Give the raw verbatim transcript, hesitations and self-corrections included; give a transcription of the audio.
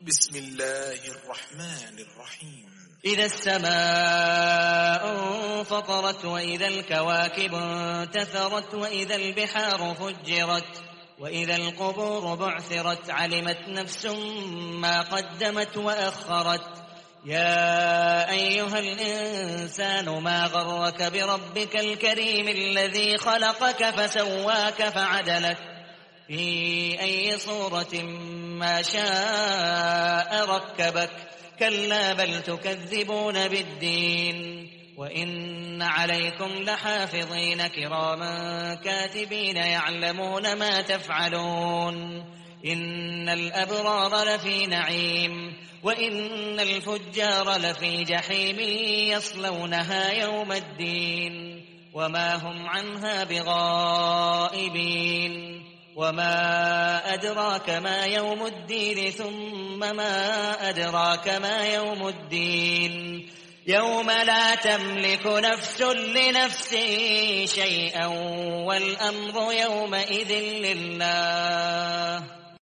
بسم الله الرحمن الرحيم. إذا السماء انفطرت وإذا الكواكب انتثرت وإذا البحار فجرت وإذا القبور بعثرت علمت نفس ما قدمت وأخرت. يا أيها الإنسان ما غرك بربك الكريم الذي خلقك فسواك فعدلك في أي صورة ما شاء ركبك. كلا بل تكذبون بالدين وإن عليكم لحافظين كراما كاتبين يعلمون ما تفعلون. إن الأبرار لفي نعيم وإن الفجار لفي جحيم يصلونها يوم الدين وما هم عنها بغائبين. وما أدراك ما يوم الدين ثم ما أدراك ما يوم الدين يوم لا تملك نفس لنفس شيئا والأمر يومئذ لله.